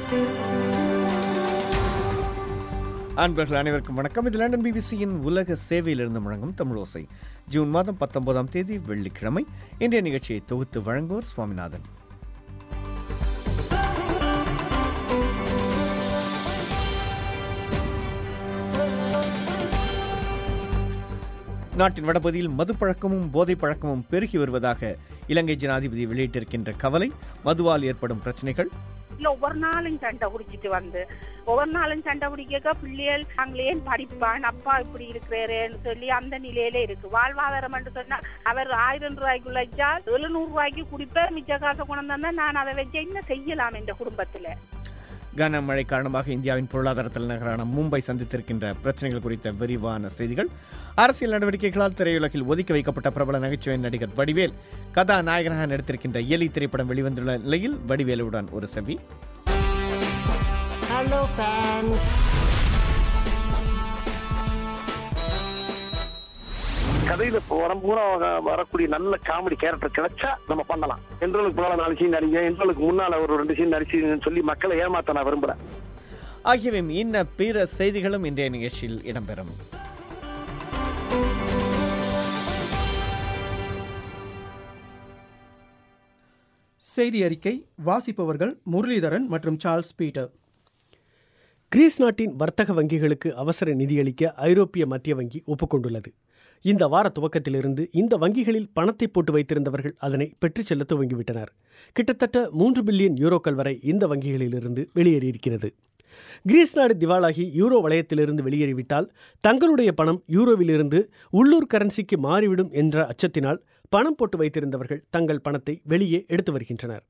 அன்பர்கள் அனைவருக்கும் வணக்கம். இது லண்டன் பிபிசியின் உலக சேவையிலிருந்து முழங்கும் தமிழோசை. ஜூன் மாதம் 19ஆம் தேதி வெள்ளிக்கிழமை. இன்றைய நிகழ்ச்சியை தொகுத்து வழங்குவோர் சுவாமிநாதன். நாட்டின் வடபகுதியில் மது பழக்கமும் போதை பழக்கமும் பெருகி வருவதாக இலங்கை ஜனாதிபதி வெளியிட்டிருக்கின்ற கவலை, மதுவால் ஏற்படும் பிரச்சனைகள். ஒவ்வொரு நாளும் சண்டை குடிச்சிட்டு வந்து ஒவ்வொரு நாளும் சண்டை குடிக்க பிள்ளைகள் நாங்களே படிப்பான் அப்பா இப்படி இருக்கிறேன்னு சொல்லி அந்த நிலையில இருக்கு. வாழ்வாதாரம் என்று சொன்னா அவர் 1000 ரூபாய்க்குள்ள 700 ரூபாய்க்கு குடிப்பேன், மிச்ச காசை கொண்டு வந்தா நான் அதை வச்சு என்ன செய்யலாம் என்ற குடும்பத்துல. கனமழை காரணமாக இந்தியாவின் பொருளாதார தலைநகரான மும்பை சந்தித்திருக்கின்ற பிரச்சனைகள் குறித்த விரிவான செய்திகள். அரசியல் நடவடிக்கைகளால் திரையுலகில் ஒதுக்கி வைக்கப்பட்ட பிரபல நகைச்சுவை நடிகர் வடிவேல் கதாநாயகனாக நடித்திருக்கின்ற எலி திரைப்படம் வெளிவந்துள்ள நிலையில் வடிவேலுடன் ஒரு செவி. ஹலோ ஃபேன்ஸ், கதையில வரக்கூடிய நல்ல காமெடி கேரக்டர் கிடைச்சா நம்ம பண்ணலாம். என்றளுக்கு முன்னால 4 சீன் நடிங்க, என்றளுக்கு முன்னால ஒரு 2 சீன் நடிச்சுன்னு சொல்லி மக்களை ஏமாத்த நான் விரும்புறேன். ஆகியவை இன்ன பிற செய்திகளும் இன்றைய நிகழ்ச்சியில் இடம்பெறும். செய்தி அறிக்கை வாசிப்பவர்கள் முரளிதரன் மற்றும் சார்ல்ஸ் பீட்டர். கிரீஸ் நாட்டின் வர்த்தக வங்கிகளுக்கு அவசர நிதியளிக்க ஐரோப்பிய மத்திய வங்கி ஒப்புக்கொண்டுள்ளது. இந்த வார துவக்கத்திலிருந்து இந்த வங்கிகளில் பணத்தை போட்டு வைத்திருந்தவர்கள் அதனை பெற்றுச் செல்ல துவங்கிவிட்டனர். கிட்டத்தட்ட 3 பில்லியன் யூரோக்கள் வரை இந்த வங்கிகளிலிருந்து வெளியேறியிருக்கிறது. கிரீஸ் நாடு திவாலாகி யூரோ வளையத்திலிருந்து வெளியேறிவிட்டால் தங்களுடைய பணம் யூரோவிலிருந்து உள்ளூர் கரன்சிக்கு மாறிவிடும் என்ற அச்சத்தினால் பணம் போட்டு வைத்திருந்தவர்கள் தங்கள் பணத்தை வெளியே எடுத்து வருகின்றனர்.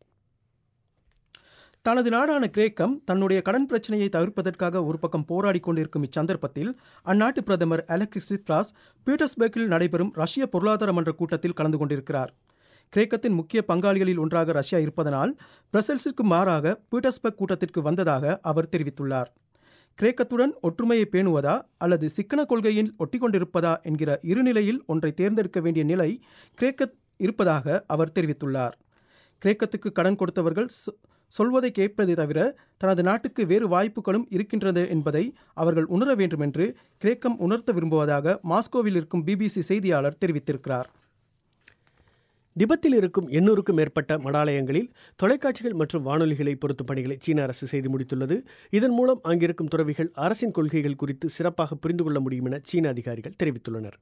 தனது நாடான கிரேக்கம் தன்னுடைய கடன் பிரச்சனையை தவிர்ப்பதற்காக ஒரு பக்கம் போராடி கொண்டிருக்கும் இச்சந்தர்ப்பத்தில் அந்நாட்டு பிரதமர் அலெக்சிஸ் சிப்ராஸ் பீட்டர்ஸ்பர்க்கில் நடைபெறும் ரஷ்ய பொருளாதார மன்ற கூட்டத்தில் கலந்து கொண்டிருக்கிறார். கிரேக்கத்தின் முக்கிய பங்காளிகளில் ஒன்றாக ரஷ்யா இருப்பதனால் பிரசல்ஸிற்கு மாறாக பீட்டர்ஸ்பர்க் கூட்டத்திற்கு வந்ததாக அவர் தெரிவித்துள்ளார். கிரேக்கத்துடன் ஒற்றுமையை பேணுவதா அல்லது சிக்கன கொள்கையில் ஒட்டிக்கொண்டிருப்பதா என்கிற இருநிலையில் ஒன்றை தேர்ந்தெடுக்க வேண்டிய நிலை கிரேக்கத் இருப்பதாக அவர் தெரிவித்துள்ளார். கிரேக்கத்துக்கு கடன் கொடுத்தவர்கள் சொல்வதை கேட்பதை தவிர தனது நாட்டுக்கு வேறு வாய்ப்புகளும் இருக்கின்றது என்பதை அவர்கள் உணர வேண்டும் என்று கிரேக்கம் உணர்த்த விரும்புவதாக மாஸ்கோவில் இருக்கும் பிபிசி செய்தியாளர் தெரிவித்திருக்கிறார். திபெத்தில் இருக்கும் 800க்கும் மேற்பட்ட மடாலயங்களில் தொலைக்காட்சிகள் மற்றும் வானொலிகளை பொருத்தும் பணிகளை சீன அரசு செய்து முடித்துள்ளது. இதன் மூலம் அங்கிருக்கும் துறவிகள் அரசின் கொள்கைகள் குறித்து சிறப்பாக புரிந்து கொள்ள முடியும் என சீன அதிகாரிகள் தெரிவித்துள்ளனர்.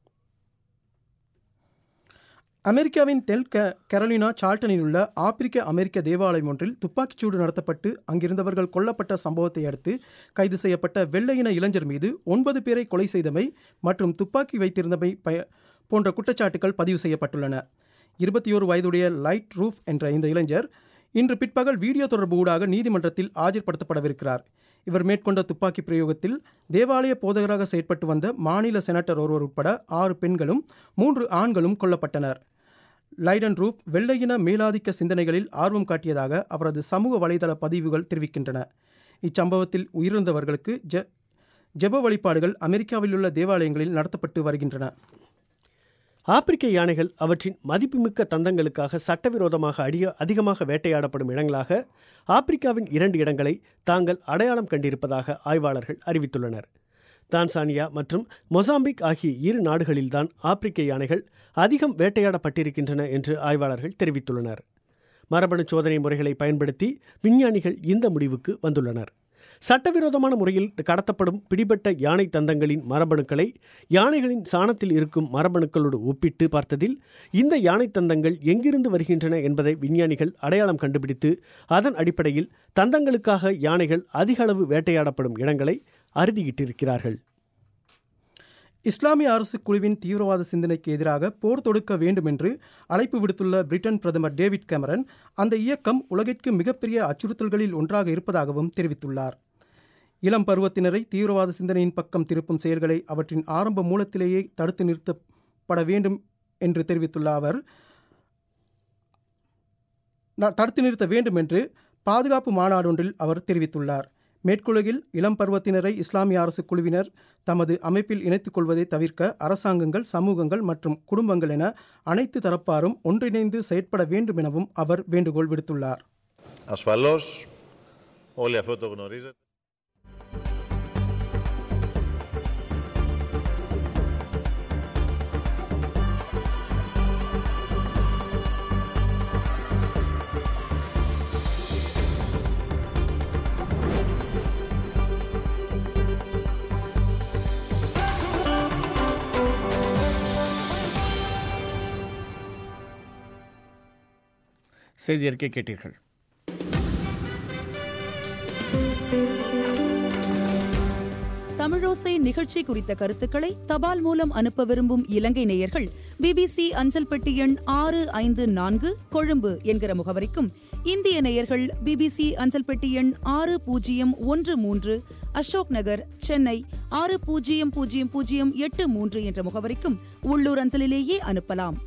அமெரிக்காவின் தென் கரோலினா சார்ல்டனில் உள்ள ஆப்பிரிக்க அமெரிக்க தேவாலயம் ஒன்றில் துப்பாக்கிச்சூடு நடத்தப்பட்டு அங்கிருந்தவர்கள் கொல்லப்பட்ட சம்பவத்தை அடுத்து கைது செய்யப்பட்ட வெள்ளையின இளைஞர் மீது 9 பேரை கொலை செய்தமை மற்றும் துப்பாக்கி வைத்திருந்தமை போன்ற குற்றச்சாட்டுகள் பதிவு செய்யப்பட்டுள்ளன. 21 வயதுடைய லைட் ரூஃப் என்ற இந்த இளைஞர் இன்று பிற்பகல் வீடியோ தொடர்பு ஊடாக நீதிமன்றத்தில் ஆஜர்படுத்தப்படவிருக்கிறார். இவர் மேற்கொண்ட துப்பாக்கி பிரயோகத்தில் தேவாலய போதகராக செயற்பட்டு வந்த மாநில செனட்டர் ஒருவர் உட்பட 6 பெண்களும் 3 ஆண்களும் கொல்லப்பட்டனர். லைடன் ரூஃப் வெள்ளையின மேலாதிக்க சிந்தனைகளில் ஆர்வம் காட்டியதாக அவரது சமூக வலைதள பதிவுகள் தெரிவிக்கின்றன. இச்சம்பவத்தில் உயிரிழந்தவர்களுக்கு ஜெப வழிபாடுகள் அமெரிக்காவில் உள்ள தேவாலயங்களில் நடத்தப்பட்டு வருகின்றன. ஆப்பிரிக்க யானைகள் அவற்றின் மதிப்புமிக்க தந்தங்களுக்காக சட்டவிரோதமாக அதிகமாக வேட்டையாடப்படும் இடங்களாக ஆப்பிரிக்காவின் 2 இடங்களை தாங்கள் அடையாளம் கண்டிருப்பதாக ஆய்வாளர்கள் அறிவித்துள்ளனர். தான்சானியா மற்றும் மொசாம்பிக் ஆகிய 2 நாடுகளில்தான் ஆப்பிரிக்க யானைகள் அதிகம் வேட்டையாடப்பட்டிருக்கின்றன என்று ஆய்வாளர்கள் தெரிவித்துள்ளனர். மரபணு சோதனை முறைகளை பயன்படுத்தி விஞ்ஞானிகள் இந்த முடிவுக்கு வந்துள்ளனர். சட்டவிரோதமான முறையில் கடத்தப்படும் பிடிபட்ட யானை தந்தங்களின் மரபணுக்களை யானைகளின் சாணத்தில் இருக்கும் மரபணுக்களோடு ஒப்பிட்டு பார்த்ததில் இந்த யானை தந்தங்கள் எங்கிருந்து வருகின்றன என்பதை விஞ்ஞானிகள் அடையாளம் கண்டுபிடித்து அதன் அடிப்படையில் தந்தங்களுக்காக யானைகள் அதிக அளவு வேட்டையாடப்படும் இடங்களை அறுதியிட்டிருக்கிறார்கள். இஸ்லாமிய அரசு குழுவின் தீவிரவாத சிந்தனைக்கு எதிராக போர் தொடுக்க வேண்டும் என்று அழைப்பு விடுத்துள்ள பிரிட்டன் பிரதமர் டேவிட் கேமரன் அந்த இயக்கம் உலகிற்கு மிகப்பெரிய அச்சுறுத்தல்களில் ஒன்றாக இருப்பதாகவும் தெரிவித்துள்ளார். இளம் பருவத்தினரை தீவிரவாத சிந்தனையின் பக்கம் திருப்பும் செயல்களை அவற்றின் ஆரம்ப மூலத்திலேயே தடுத்து நிறுத்தப்பட வேண்டும் என்று தெரிவித்துள்ள அவர் தடுத்து நிறுத்த வேண்டும் என்று பாதுகாப்பு மாநாடு ஒன்றில் அவர் தெரிவித்துள்ளார். மேற்குலகில் இளம் பருவத்தினரை இஸ்லாமிய அரசு குழுவினர் தமது அமைப்பில் இணைத்துக் கொள்வதை தவிர்க்க அரசாங்கங்கள், சமூகங்கள் மற்றும் குடும்பங்கள் என அனைத்து தரப்பாரும் ஒன்றிணைந்து செயற்பட வேண்டும் எனவும் அவர் வேண்டுகோள் விடுத்துள்ளார். Ασφαλώς Olha, fotognoriza. செய்தி அறிக்கை கேட்டீர்கள். தமிழோசை நிகழ்ச்சி குறித்த கருத்துக்களை தபால் மூலம் அனுப்ப விரும்பும் இலங்கை நேயர்கள் BBC அஞ்சல் பெட்டி எண் 654 கொழும்பு என்கிற முகவரிக்கும், இந்திய நேயர்கள் BBC அஞ்சல் பெட்டி எண் 6013 அசோக் நகர், சென்னை 600083 என்ற முகவரிக்கும் உள்ளூர் அஞ்சலிலேயே அனுப்பலாம்.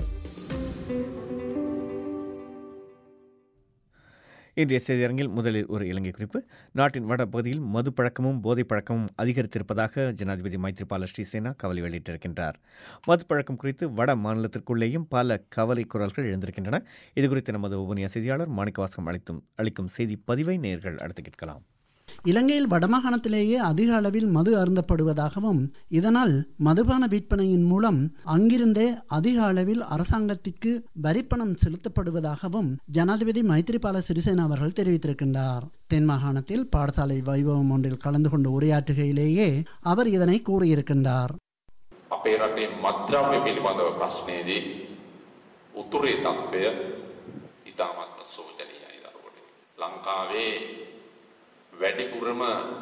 இன்றைய செய்தியரங்கில் முதலில் ஒரு இலங்கை குறிப்பு. நாட்டின் வடபகுதியில் மது பழக்கமும் போதைப் பழக்கமும் அதிகரித்திருப்பதாக ஜனாதிபதி மைத்ரிபால ஸ்ரீசேனா கவலை வெளியிட்டிருக்கின்றார். மது பழக்கம் குறித்து வட மாநிலத்திற்குள்ளேயும் பல கவலை குரல்கள் எழுந்திருக்கின்றன. இதுகுறித்து நமது உபநியா செய்தியாளர் மாணிக்கவாசகம் அளிக்கும் செய்தி பதிவை நேயர்கள் அடுத்து கேட்கலாம். இலங்கையில் வடமாகாணத்திலேயே அதிக அளவில் மது அருந்தப்படுவதாகவும், இதனால் மதுபான விற்பனையின் மூலம் அங்கிருந்தே அதிக அளவில் அரசாங்கத்திற்கு வரிப்பணம் செலுத்தப்படுவதாகவும் ஜனாதிபதி மைத்ரிபால சிறிசேனா அவர்கள் தெரிவித்திருக்கின்றார். தென் மாகாணத்தில் பாடசாலை வைபவம் ஒன்றில் கலந்து கொண்டு உரையாற்றுகையிலேயே அவர் இதனை கூறியிருக்கின்றார். අපේ රටේ මත්ද්‍රව්‍ය පිළිබඳව ප්‍රශ්නයේදී උතුරේ තත්ත්වය ඉතාමත් සෝචනීයයි දරුවනේ. ලංකාවේ වැඩිපුරම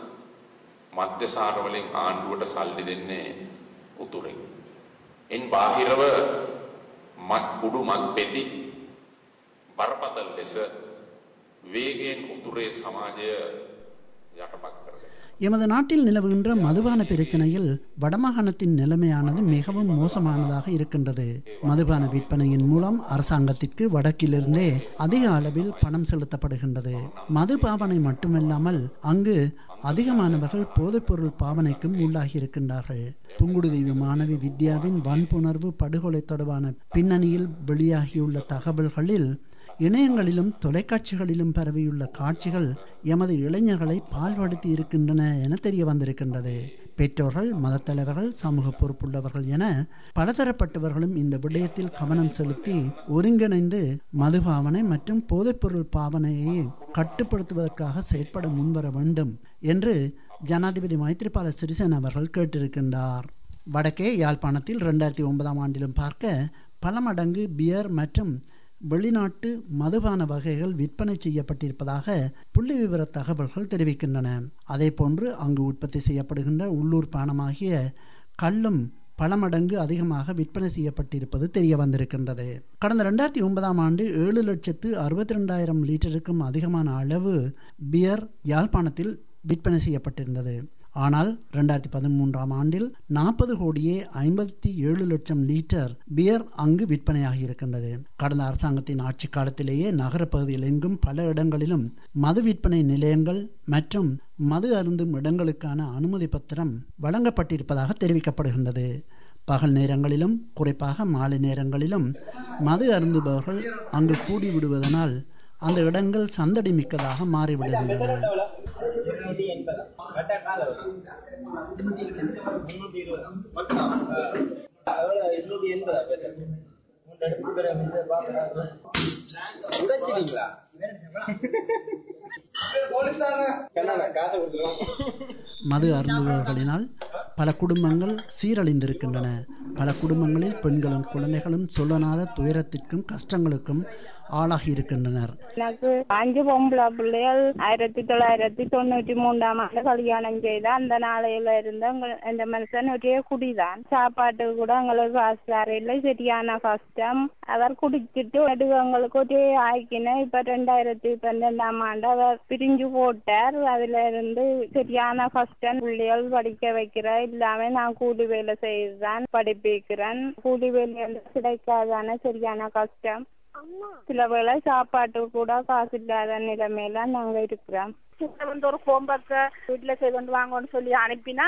මද්‍යසාර වලින් ආණ්ඩුවට සල්ලි දෙන්නේ උතුරෙන්. ඉන් බාහිරව මත් කුඩු මත් පෙති බරපතල ලෙස වේගයෙන් උතුරේ සමාජය යටපත් කරගෙන. எமது நாட்டில் நிலவுகின்ற மதுபான பிரச்சனையில் வடமாகாணத்தின் நிலைமையானது மிகவும் மோசமானதாக இருக்கின்றது. மதுபான விற்பனையின் மூலம் அரசாங்கத்திற்கு வடக்கிலிருந்தே அதிக அளவில் பணம் செலுத்தப்படுகின்றது. மது பாவனை மட்டுமில்லாமல் அங்கு அதிகமானவர்கள் போதைப்பொருள் பாவனைக்கும் உள்ளாகி இருக்கின்றார்கள். புங்குடுதீவு மாணவி வித்யாவின் வன்புணர்வு படுகொலை தொடர்பான பின்னணியில் வெளியாகியுள்ள தகவல்களில் இணையங்களிலும் தொலைக்காட்சிகளிலும் பரவியுள்ள காட்சிகள் எமது இளைஞர்களை பால்படுத்தி இருக்கின்றன என தெரிய வந்திருக்கின்றது. பெற்றோர்கள், மதத்தலைவர்கள், சமூக பொறுப்புள்ளவர்கள் என பலதரப்பட்டவர்களும் இந்த விடயத்தில் கவனம் செலுத்தி ஒருங்கிணைந்து மதுபாவனை மற்றும் போதைப்பொருள் பாவனையை கட்டுப்படுத்துவதற்காக செயற்பட முன்வர வேண்டும் என்று ஜனாதிபதி மைத்ரிபால சிறிசேனா அவர்கள் கேட்டிருக்கின்றார். வடக்கே யாழ்ப்பாணத்தில் 2009 ஆண்டிலும் பார்க்க பல மடங்கு பியர் மற்றும் வெளிநாட்டு மதுபான வகைகள் விற்பனை செய்யப்பட்டிருப்பதாக புள்ளி விவர தகவல்கள் தெரிவிக்கின்றன. அதே போன்று அங்கு உற்பத்தி செய்யப்படுகின்ற உள்ளூர் பானமாகிய கள்ளும் பல மடங்கு அதிகமாக விற்பனை செய்யப்பட்டிருப்பது தெரிய வந்திருக்கின்றது. கடந்த 2009 ஆண்டு 7,62,000 லிட்டருக்கும் அதிகமான அளவு பியர் யாழ்ப்பாணத்தில் விற்பனை செய்யப்பட்டிருந்தது. ஆனால் 2013 ஆண்டில் 40,57,00,000 லிட்டர் பியர் அங்கு விற்பனையாகி இருக்கின்றது. கடந்த அரசாங்கத்தின் ஆட்சி காலத்திலேயே நகர பகுதியில் எங்கும் பல இடங்களிலும் மது விற்பனை நிலையங்கள் மற்றும் மது அருந்தும் இடங்களுக்கான அனுமதி பத்திரம் வழங்கப்பட்டிருப்பதாக தெரிவிக்கப்படுகின்றது. பகல் நேரங்களிலும் குறிப்பாக மாலை நேரங்களிலும் மது அருந்துபவர்கள் அங்கு கூடிவிடுவதனால் அந்த இடங்கள் சந்தடி மிக்கதாக மாறிவிடுகின்றன. மது அருந்துபவர்களினால் பல குடும்பங்கள் சீரழிந்திருக்கின்றன. பல குடும்பங்களில் பெண்களும் குழந்தைகளும் சொல்லனாத துயரத்திற்கும் கஷ்டங்களுக்கும் ஆளாகி இருக்கின்றனர். எனக்கு 5 பொம்பளை பிள்ளைகள் 1993 ஆண்டு கல்யாணம் செய்த அந்த நாளையில இருந்த இந்த மனுஷன் ஒரே குடிதான். சாப்பாட்டுக்கு கூட எங்களுக்கு காசு தரையில சரியான கஷ்டம். அவர் குடிச்சிட்டு எங்களுக்கு ஒரே ஆக்கின. இப்ப 2012 ஆண்டு அவர் பிரிஞ்சு போட்டார். அதுல இருந்து சரியான கஷ்டம். பிள்ளைகள் படிக்க வைக்கிற இல்லாம நான் கூலி வேலை செய்தான் படிப்பிக்கிறேன். கூலி வேலை கிடைக்காதான சரியான கஷ்டம். சில வேளை சாப்பாட்டு கூட காசு இல்லாத நிலைமையில நாங்க இருக்கிறோம். ஒரு ஹோம்ஒர்க்க வீட்டுல செய்து கொண்டு வாங்கன்னு சொல்லி அனுப்பினா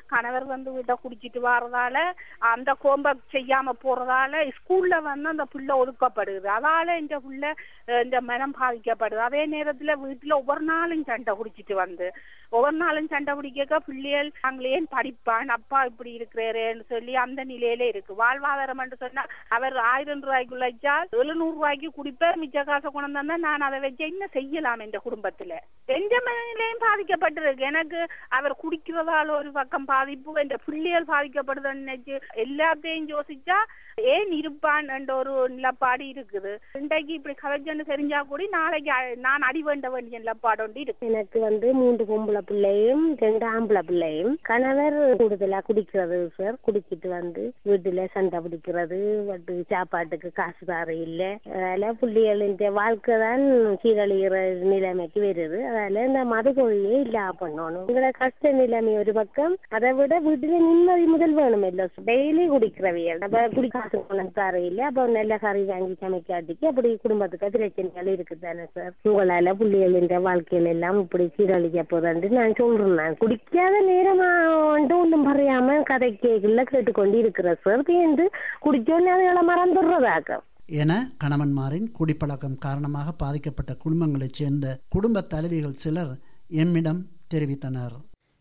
கணவர் வந்து வீட்டை குடிச்சிட்டு வர்றதால அந்த ஹோம்ஒர்க் செய்யாம போறதால ஸ்கூல்ல வந்து அந்த பிள்ளை ஒதுக்கப்படுது. அதால இந்த பிள்ளை இந்த மனம் பாதிக்கப்படுது. அதே நேரத்துல வீட்டுல ஒவ்வொரு நாளும் சண்டை குடிச்சிட்டு வந்து ஒவ்வொரு நாளும் சண்டை பிடிக்க பிள்ளைகள் நாங்களே படிப்பான் அப்பா இப்படி இருக்கிறேன்னு சொல்லி அந்த நிலையில இருக்கு. வாழ்வாதாரம் என்று சொன்னா அவர் 1000 ரூபாய்க்குள்ள 700 ரூபாய்க்கு குடிப்பேன், மிச்ச காசை கொண்டு வந்தா நான் அதை வச்சு என்ன செய்யலாம் என்ற குடும்பத்துல. எந்த மனநிலையும் பாதிக்கப்பட்டிருக்கு. எனக்கு அவர் குடிக்கிறதால ஒரு பக்கம் பாதிப்பு, என்ற பிள்ளைகள் பாதிக்கப்படுதுன்னு நினைச்சு எல்லாத்தையும் யோசிச்சா ஏன் இருப்பான் என்ற ஒரு நிலப்பாடு இருக்குது. இன்றைக்கு இப்படி கவச்சன்னு தெரிஞ்சா கூட நாளைக்கு நான் அடி வேண்ட வேண்டிய நிலப்பாடு ஒன்று இருக்கு. எனக்கு வந்து 3 பொம்பளை பிள்ளையும் 2 ஆம்பளை பிள்ளையும். கணவர் கூடுதலா குடிக்கிறது சார். குடிச்சிட்டு வந்து வீட்டுல சண்டை பிடிக்கிறது, சாப்பாட்டுக்கு காசு தார இல்ல. அதனால பிள்ளைகளின் வாழ்க்கை தான் சீரழிகிற நிலைமைக்கு வருது. அதனால இந்த மது கொள்ளையே இல்லாம பண்ணணும். எங்களோட கஷ்ட நிலைமை ஒரு பக்கம், அதை விட வீட்டுல நிம்மதி முதல் வேணும். இல்ல டெய்லி குடிக்கிறவியல் அப்ப குடிக்க தரையில அப்ப நல்ல கறி வாங்கி சமைக்காட்டிக்கு அப்படி குடும்பத்துக்கு பிரச்சனைகள் இருக்குதானே சார். உங்களால பிள்ளைகளின் வாழ்க்கையில எல்லாம் இப்படி சீரழிக்க போதான்னு நான் சொல்றேன். குடிக்காத நேரமா ஒன்றும் பறையாம கதை கேட்டுக்கொண்டு இருக்கிற சார். என்று குடிச்சோன்னு அதுகளை மறந்துடுறதாக்க என கணவன்மாரின் குடிப்பழக்கம் காரணமாக பாதிக்கப்பட்ட குடும்பங்களைச் சேர்ந்த குடும்ப தலைவிகள் சிலர் எம்மிடம் தெரிவித்தனர்.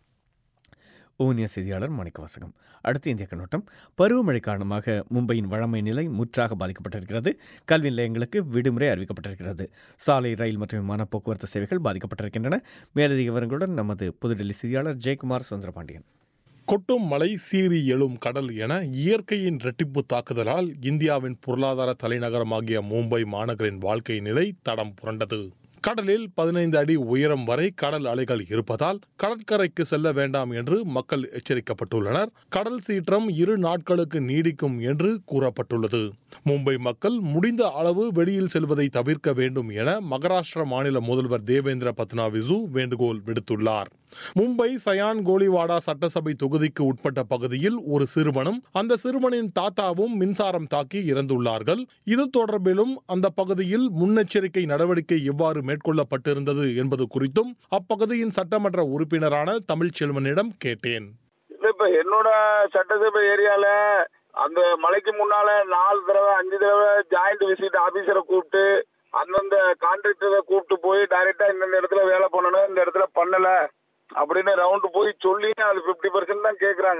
ஊனிய செய்தியாளர் மாணிக்கவாசகம். அடுத்த இந்திய கண்ணோட்டம். பருவமழை காரணமாக மும்பையின் வழமை நிலை முற்றாக பாதிக்கப்பட்டிருக்கிறது. கல்வி நிலையங்களுக்கு விடுமுறை அறிவிக்கப்பட்டிருக்கிறது. சாலை, ரயில் மற்றும் விமான போக்குவரத்து சேவைகள் பாதிக்கப்பட்டிருக்கின்றன. மேலதிக விவரங்களுடன் நமது புதுடெல்லி செய்தியாளர் ஜெயக்குமார் சுந்தரபாண்டியன். கொட்டும் மழை, சீறி எழும் கடல் என இயற்கையின் இரட்டிப்பு தாக்குதலால் இந்தியாவின் பொருளாதார தலைநகரமாகிய மும்பை மாநகரின் வாழ்க்கை நிலை தடம் புரண்டது. கடலில் 15 அடி உயரம் வரை கடல் அலைகள் இருப்பதால் கடற்கரைக்கு செல்ல வேண்டாம் என்று மக்கள் எச்சரிக்கப்பட்டுள்ளனர். கடல் சீற்றம் 2 நாட்களுக்கு நீடிக்கும் என்று கூறப்பட்டுள்ளது. மும்பை மக்கள் முடிந்த அளவு வெளியில் செல்வதை தவிர்க்க வேண்டும் என மகாராஷ்டிர மாநில முதல்வர் தேவேந்திர பட்னாவிஸ் வேண்டுகோள் விடுத்துள்ளார். மும்பை சயான் கோலிவாடா சட்டசபை தொகுதிக்கு உட்பட்ட பகுதியில் ஒரு சிறுவனும் அந்த சிறுவனின் தாத்தாவும் மின்சாரம் தாக்கி இறந்துள்ளார்கள். இது தொடர்பிலும் அந்த பகுதியில் முன்னெச்சரிக்கை நடவடிக்கை எவ்வாறு மேற்கொள்ளப்பட்டிருந்தது என்பது குறித்தும் அப்பகுதியின் சட்டமன்ற உறுப்பினரான தமிழ்ச்செல்வனிடம் கேட்டேன். இப்ப என்னோட சட்டசபை ஏரியால அந்த மலைக்கு முன்னால 4 தடவை 5 தடவை ஜாயிண்ட் விசிட் ஆபீசரை கூப்பிட்டு அந்தந்த கான்ட்ராக்டரை கூப்பிட்டு போய் டைரக்டா இந்த இடத்துல வேலை பண்ணணும், இந்த இடத்துல பண்ணல அப்படின்னு ரவுண்டு போய் சொல்லி அது 50% தான் கேட்கறாங்க.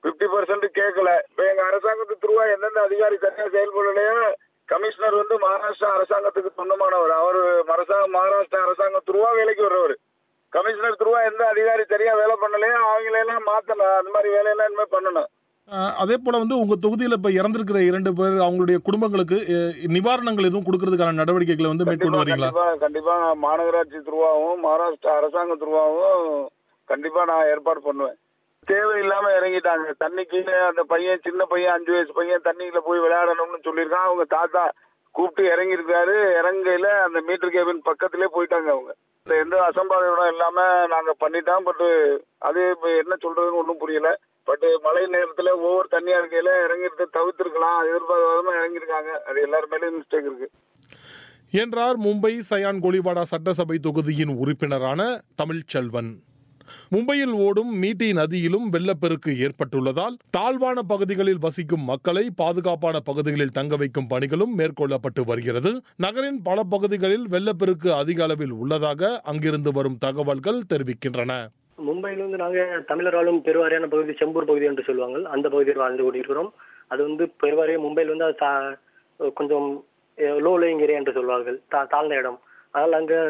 50% கேட்கல. இப்ப எங்க அரசாங்கத்து த்ரூவா எந்தெந்த அதிகாரி சரியா செயல்படலையோ கமிஷனர் வந்து மகாராஷ்டிரா அரசாங்கத்துக்கு சொந்தமானவர். அவரு மகாராஷ்டிரா அரசாங்கம் த்ரூவா வேலைக்கு வர்றவர். கமிஷனர் த்ரூவா எந்த அதிகாரி சரியா வேலை பண்ணலையோ அவங்களெல்லாம் மாத்தணும். அந்த மாதிரி வேலையெல்லாம் இனிமே பண்ணணும். அதே போல வந்து உங்க தொகுதியில் இப்ப இறந்திருக்கிற 2 பேர் அவங்களுடைய குடும்பங்களுக்கு நிவாரணங்கள் எதுவும் கொடுக்கறதுக்கான நடவடிக்கைகளை வந்து மேற்கொண்டு வரீங்களா? கண்டிப்பா மாநகராட்சி த்ரூவாவும் மகாராஷ்டிரா அரசாங்க த்ரூவாவும் கண்டிப்பா நான் ஏற்பாடு பண்ணுவேன். தேவையில்லாம இறங்கிட்டாங்க. தண்ணிக்கு அந்த பையன், சின்ன பையன் 5 வயசு பையன் தண்ணிக்குள்ள போய் விளையாடணும்னு சொல்லியிருக்கான். அவங்க தாத்தா கூப்பிட்டு இறங்கியிருக்காரு. இறங்கையில அந்த மீட்டர் கேபின் பக்கத்திலே போயிட்டாங்க. அவங்க எந்த அசம்பாவிதம் இல்லாம நாங்க பண்ணிட்டோம். பட் அது என்ன சொல்றதுன்னு ஒன்றும் புரியல. பட் மழை நேரத்துல ஒவ்வொரு தண்ணியா இருக்கையில இறங்கிட்டு தவிர்த்திருக்கலாம். எதிர்பார்க்காம இறங்கியிருக்காங்க. அது எல்லாரும் மேலேயும் மிஸ்டேக் இருக்கு என்றார் மும்பை சயான் கோலிவாடா சட்டசபை தொகுதியின் உறுப்பினரான தமிழ்ச்செல்வன். மும்பையில் ஓடும் மீட்டி நதியிலும் வெள்ளப்பெருக்கு ஏற்பட்டுள்ளதால் தாழ்வான பகுதிகளில் வசிக்கும் மக்களை பாதுகாப்பான பகுதிகளில் தங்க வைக்கும் பணிகளும் மேற்கொள்ளப்பட்டு வருகிறது. நகரின் பல பகுதிகளில் வெள்ளப்பெருக்கு அதிக அளவில் உள்ளதாக அங்கிருந்து வரும் தகவல்கள் தெரிவிக்கின்றன. மும்பையிலிருந்து நாங்கள் தமிழராலும் பெருவாரியான பகுதி செம்பூர் பகுதி என்று சொல்லுவாங்க. அந்த பகுதியில் வாழ்ந்து கொண்டிருக்கிறோம். அது வந்து பெருவாரியாக மும்பையில் வந்து அது கொஞ்சம் லோ லேயிங் ஏரியா என்று சொல்வார்கள், தாழ்ந்த இடம். அதனால் அங்கே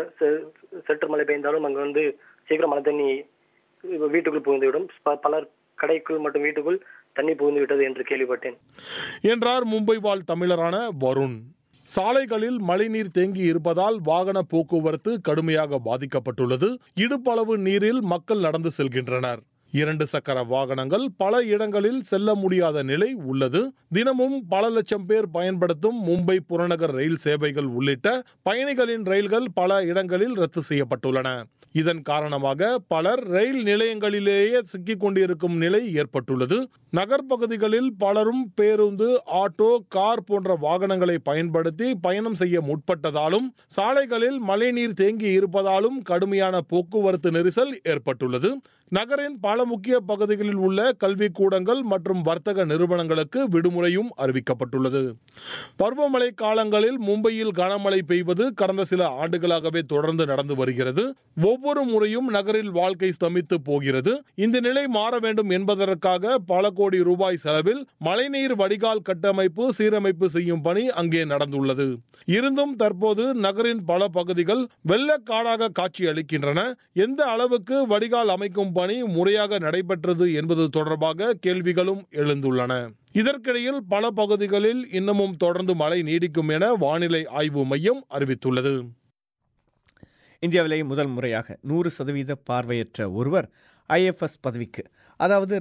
சற்று மழை பெய்ந்தாலும் அங்கே வந்து சீக்கிரம் மழை தண்ணி வீட்டுக்குள் புகுந்துவிடும். பலர் கடைக்குள் மற்றும் வீட்டுக்குள் தண்ணி புகுந்து விட்டது என்று கேள்விப்பட்டேன் என்றார் மும்பை வாழ் தமிழரான வருண். சாலைகளில் மழைநீர் தேங்கி இருப்பதால் வாகன போக்குவரத்து கடுமையாக பாதிக்கப்பட்டுள்ளது. இடுப்பளவு நீரில் மக்கள் நடந்து செல்கின்றனர். 2 சக்கர வாகனங்கள் பல இடங்களில் செல்ல முடியாத நிலை உள்ளது. தினமும் பல லட்சம் பேர் பயன்படுத்தும் மும்பை புறநகர் ரயில் சேவைகள் உள்ளிட்ட பயணிகளின் ரயில்கள் பல இடங்களில் ரத்து செய்யப்பட்டுள்ளன. இதன் காரணமாக பலர் ரயில் நிலையங்களிலேயே சிக்கிக் கொண்டிருக்கும் நிலை ஏற்பட்டுள்ளது. நகர்ப்பகுதிகளில் பலரும் பேருந்து, ஆட்டோ, கார் போன்ற வாகனங்களை பயன்படுத்தி பயணம் செய்ய முற்பட்டதாலும் சாலைகளில் மழைநீர் தேங்கி இருப்பதாலும் கடுமையான போக்குவரத்து நெரிசல் ஏற்பட்டுள்ளது. நகரின் பல முக்கிய பகுதிகளில் உள்ள கல்விக்கூடங்கள் மற்றும் வர்த்தக நிறுவனங்களுக்கு விடுமுறையும் அறிவிக்கப்பட்டுள்ளது. பருவமழை காலங்களில் மும்பையில் கனமழை பெய்வது கடந்த சில ஆண்டுகளாகவே தொடர்ந்து நடந்து வருகிறது. ஒவ்வொரு முறையும் நகரில் வாழ்க்கை ஸ்தம்பித்து போகிறது. இந்த நிலை மாற வேண்டும் என்பதற்காக பல கோடி ரூபாய் செலவில் மழைநீர் வடிகால் கட்டமைப்பு சீரமைப்பு செய்யும் பணி அங்கே நடந்துள்ளது. இருந்தும் தற்போது நகரின் பல பகுதிகள் வெள்ளக்காடாக காட்சி அளிக்கின்றன. எந்த அளவுக்கு வடிகால் அமைக்கும் பணி முறையாக நடைபெற்றது என்பது தொடர்பாக கேள்விகளும் எழுந்துள்ளன. இதற்கிடையில் பல பகுதிகளில் இன்னமும் தொடர்ந்து மழை நீடிக்கும் என வானிலை ஆய்வு மையம் அறிவித்துள்ளது. இந்தியாவிலேயே முதல் முறையாக 100% பார்வையற்ற ஒருவர் IFS பதவிக்கு, அதாவது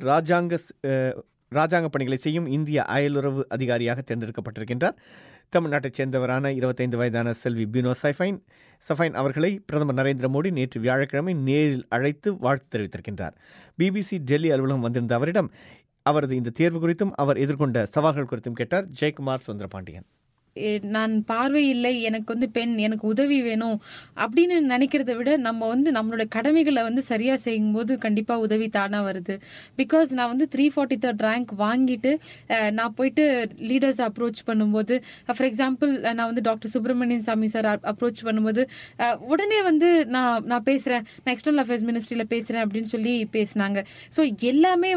ராஜாங்க பணிகளை செய்யும் இந்திய அயலுறவு அதிகாரியாக தேர்ந்தெடுக்கப்பட்டிருக்கின்றார். தமிழ்நாட்டைச் சேர்ந்தவரான 25 வயதான செல்வி பினோ சஃபைன் அவர்களை பிரதமர் நரேந்திர மோடி நேற்று வியாழக்கிழமை நேரில் அழைத்து வாழ்த்து தெரிவித்திருக்கின்றார். BBC டெல்லி அலுவலகம் வந்திருந்த அவரிடம் அவரது இந்த தேர்வு குறித்தும் அவர் எதிர்கொண்ட சவால்கள் குறித்தும் கேட்டார் ஜெயக்குமார் சுந்தரபாண்டியன். நான் பார்வை இல்லை, எனக்கு பெண், எனக்கு உதவி வேணும் அப்படின்னு நினைக்கிறத விட நம்ம நம்மளோட கடமைகளை சரியா செய்யும்போது கண்டிப்பா உதவி தானா வருது. பிகாஸ் நான் 343rd ரேங்க் வாங்கிட்டு நான் போயிட்டு லீடர்ஸ் அப்ரோச் பண்ணும்போது, ஃபார் எக்ஸாம்பிள் நான் doctor Subramanian Swamy sir approach பண்ணும்போது உடனே நான் பேசுறேன், நான் எக்ஸ்டர்னல் அஃபேர்ஸ் மினிஸ்ட்ரியில பேசுறேன் அப்படின்னு சொல்லி பேசினாங்க. ஸோ எல்லாமே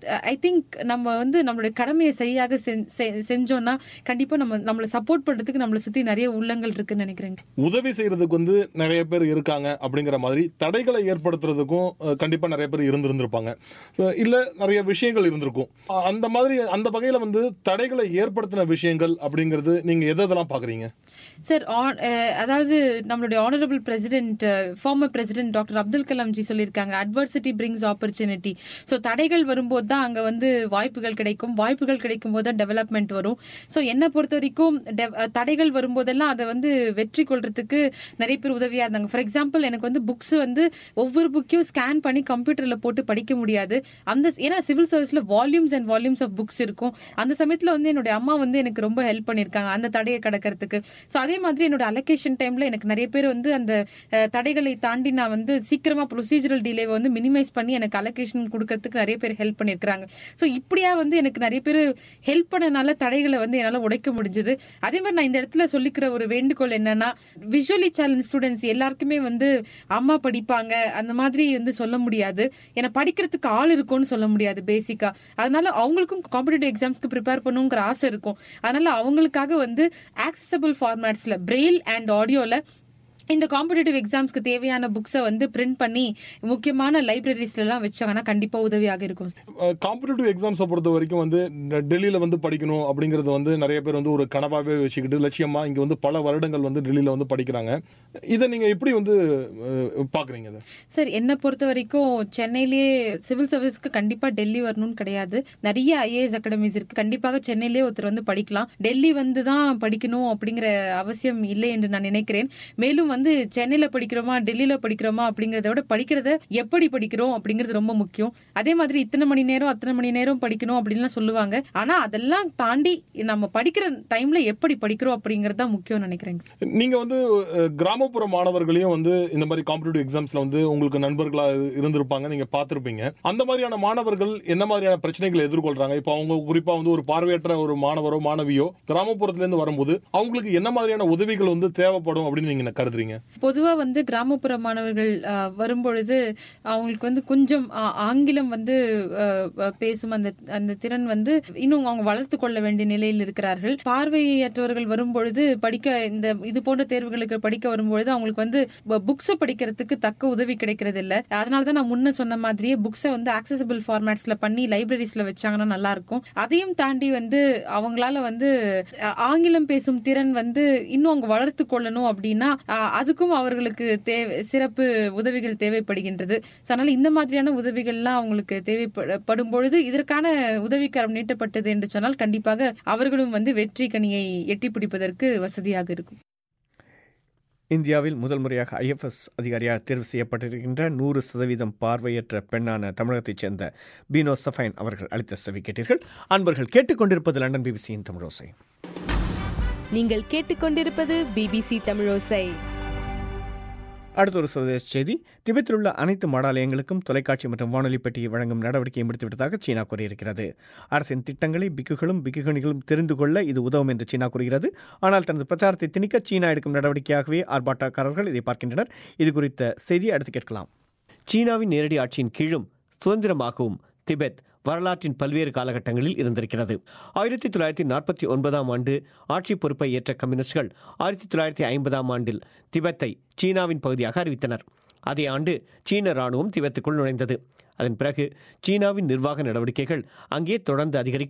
ஐ திங்க் நம்ம நம்மளோட கடமையை சரியாக செஞ்சோம்னா கண்டிப்பா நம்மளை சப்போர்ட் பண்றதுக்கு நம்மளை சுத்தி நிறைய உள்ளங்கள் இருக்குன்னு நினைக்கிறேன். உதவி செய்யறதுக்கு நிறைய பேர் இருக்காங்க அப்படிங்கிற மாதிரி தடைகளை ஏற்படுத்துறதுக்கும் கண்டிப்பா நிறைய பேர் இருந்திருப்பாங்க, இல்ல நிறைய விஷயங்கள் இருந்திருக்கும். அந்த மாதிரி அந்த வகையில தடைகளை ஏற்படுத்தின விஷயங்கள் அப்படிங்கிறது நீங்க எதெல்லாம் பாக்குறீங்க சார்? அதாவது நம்மளுடைய honourable president, former president doctor Abdul Kalam ji சொல்லியிருக்காங்க, அட்வர்சிட்டி பிரிங்ஸ் ஆப்பர்ச்சுனிட்டி. ஸோ தடைகள் வரும்போது தான் அங்க வாய்ப்புகள் கிடைக்கும், வாய்ப்புகள் கிடைக்கும் போது தான் டெவலப்மெண்ட் வரும். ஸோ என்னை பொறுத்த வரைக்கும் தடைகள் வரும்போதெல்லாம் அதை வெற்றி கொள்றதுக்கு நிறைய பேர் உதவியா இருந்தாங்க. ஃபார் எக்ஸாம்பிள் எனக்கு புக்ஸ் ஒவ்வொரு புக்கையும் ஸ்கேன் பண்ணி கம்ப்யூட்டர்ல போட்டு படிக்க முடியாது. ஏன்னா சிவில் சர்வீஸ்ல volumes and volumes of books இருக்கும். அந்த சமயத்துல என்னுடைய அம்மா எனக்கு ரொம்ப ஹெல்ப் பண்ணிருக்காங்க அந்த தடையை கடக்கிறதுக்கு. ஸோ அதே மாதிரி என்னோட அலோகேஷன் டைம்ல எனக்கு நிறைய பேர் அந்த தடைகளை தாண்டி நான் சீக்கிரமா ப்ரொசீஜரல் டிலே மினிமைஸ் பண்ணி எனக்கு அலோகேஷன் கொடுக்கறதுக்கு நிறைய பேர் ஹெல்ப் பண்ணிருக்காங்க. ஸோ இப்படியா எனக்கு நிறைய பேர் ஹெல்ப் பண்ணனால தடைகளை என்னால உடைக்க முடிஞ்சது. அதே மாதிரி நான் இந்த இடத்துல சொல்லிக்கிற ஒரு வேண்டுகோள் என்னன்னா, விஷுவலி சேலஞ்ச் ஸ்டூடெண்ட்ஸ் எல்லாருக்குமே அம்மா படிப்பாங்க அந்த மாதிரி சொல்ல முடியாது, ஏன்னா படிக்கிறதுக்கு ஆள் இருக்கும்னு சொல்ல முடியாது பேசிக்கா. அதனால அவங்களுக்கும் காம்படிட்டிவ் எக்ஸாம்ஸ்க்கு ப்ரிப்பேர் பண்ணுங்கிற ஆசை இருக்கும். அதனால அவங்களுக்காக ஆக்சசபிள் ஃபார்மேட்ஸ்ல பிரெயில் அண்ட் ஆடியோல இந்த காம்படிட்டிவ் எக்ஸாம்ஸ்க்கு தேவையான புக்ஸை பிரிண்ட் பண்ணி முக்கியமான லைப்ரரிஸ்லாம் வச்சாங்கன்னா கண்டிப்பா உதவியாக இருக்கும். காம்படிட்டிவ் எக்ஸாம்ஸை பொறுத்த வரைக்கும் டெல்லியில படிக்கணும் அப்படிங்கிறது நிறைய பேர் ஒரு கனவாவே வச்சுக்கிட்டு லட்சியமா இங்க பல வருடங்கள் டெல்லியில படிக்கிறாங்க. இதை நீங்க எப்படி பாக்குறீங்க? சார் என்னை பொறுத்த வரைக்கும் சென்னையிலேயே சிவில் சர்வீஸ்க்கு கண்டிப்பா டெல்லி வரணும்னு கிடையாது. நிறைய IAS அகாடமிஸ் இருக்கு, கண்டிப்பாக சென்னையிலேயே ஒருத்தர் படிக்கலாம். டெல்லி தான் படிக்கணும் அப்படிங்கிற அவசியம் இல்லை என்று நான் நினைக்கிறேன். மேலும் சென்னையில படிக்கிறோமா டெல்லியில படிக்கிறோமா அப்படிங்கறத விட படிக்கிறத எப்படி படிக்கிறோம் அப்படிங்கிறது ரொம்ப முக்கியம். அதே மாதிரி இத்தனை மணி நேரம் படிக்கணும் அப்படின்னு சொல்லுவாங்க. ஆனா அதெல்லாம் தாண்டி நம்ம படிக்கிற டைம்ல எப்படி படிக்கிறோம் அப்படிங்கறது தான் முக்கியம் நினைக்கிறேன். நீங்க கிராமப்புற மாணவர்களையும் இந்த மாதிரி காம்படிட்டிவ் எக்ஸாம்ஸ்ல உங்களுக்கு நண்பர்களா இருந்திருப்பாங்க, நீங்க பார்த்திருப்பீங்க. அந்த மாதிரியான மாணவர்கள் என்ன மாதிரியான பிரச்சனைகளை எதிர்கொள்றாங்க? இப்போ அவங்க குறிப்பா ஒரு பார்வையற்ற ஒரு மாணவரோ மாணவியோ கிராமப்புறத்துல இருந்து வரும்போது அவங்களுக்கு என்ன மாதிரியான உதவிகள் தேவைப்படும் அப்படின்னு நீங்க கருதுறீங்க? பொதுவா கிராமப்புற மாணவர்கள் வரும்பொழுது அவங்களுக்கு கொஞ்சம் ஆங்கிலம் பேசும் அந்த திறன் இன்னும் அவங்க வளர்த்து கொள்ள வேண்டிய நிலையில் இருக்கிறார்கள். பார்வையற்றவர்கள் வரும்பொழுது படிக்க இந்த இது போன்ற தேர்வுகளுக்கு படிக்க வரும்பொழுது அவங்களுக்கு புக்ஸை படிக்கிறதுக்கு தக்க உதவி கிடைக்கிறது இல்லை. அதனாலதான் நான் முன்ன சொன்ன மாதிரியே புக்ஸை ஆக்சசபிள் ஃபார்மேட்ஸ்ல பண்ணி லைப்ரரிஸ்ல வச்சாங்கன்னா நல்லா இருக்கும். அதையும் தாண்டி அவங்களால ஆங்கிலம் பேசும் திறன் இன்னும் அவங்க வளர்த்து கொள்ளணும் அப்படின்னா அதுக்கும் அவர்களுக்கு சிறப்பு உதவிகள் தேவைப்படுகின்றது. அதனால இந்த மாதிரியான உதவிகள்லாம் அவங்களுக்கு தேவைப்படும் பொழுது இதற்கான உதவிக்கரம் நீட்டப்பட்டது என்று சொன்னால் கண்டிப்பாக அவர்களும் வெற்றி கனியை எட்டி பிடிப்பதற்கு வசதியாக இருக்கும். இந்தியாவில் முதல் முறையாக IFS அதிகாரியாக தேர்வு செய்யப்பட்டிருக்கின்ற 100% பார்வையற்ற பெண்ணான தமிழகத்தைச் சேர்ந்த பீனோ சஃபைன் அவர்கள் அளித்த செவி கேட்டீர்கள். அன்பர்கள் கேட்டுக்கொண்டிருப்பது லண்டன் BBCயின் தமிழோசை. நீங்கள் கேட்டுக்கொண்டிருப்பது BBC தமிழோசை. அடுத்த ஒரு சர்வதேச செய்தி. திபெத்தில் உள்ள அனைத்து மாடாலயங்களுக்கும் தொலைக்காட்சி மற்றும் வானொலி பெட்டியை வழங்கும் நடவடிக்கையை முடித்துவிட்டதாக சீனா கூறியிருக்கிறது. அரசின் திட்டங்களை பிக்குகளும் பிக்குகணிகளும் தெரிந்து கொள்ள இது உதவும் என்று சீனா கூறுகிறது. ஆனால் தனது பிரச்சாரத்தை திணிக்க சீனா எடுக்கும் நடவடிக்கையாகவே ஆர்ப்பாட்டக்காரர்கள் இதை பார்க்கின்றனர். இது குறித்த செய்தியை அடுத்து கேட்கலாம். சீனாவின் நேரடி ஆட்சியின் கீழும் சுதந்திரமாகவும் திபெத் வரலாற்றின் பல்வேறு காலகட்டங்களில் இருந்திருக்கிறது. 1949 ஆண்டு ஆட்சி பொறுப்பை ஏற்ற கம்யூனிஸ்டுகள் 1950 ஆண்டில் திபெத்தை சீனாவின் பகுதியாக அறிவித்தனர். அதே ஆண்டு சீன ராணுவம் திபெத்துக்குள் நுழைந்தது. அதன் பிறகு சீனாவின் நிர்வாக நடவடிக்கைகள் அங்கே தொடர்ந்து அதிகரிக்க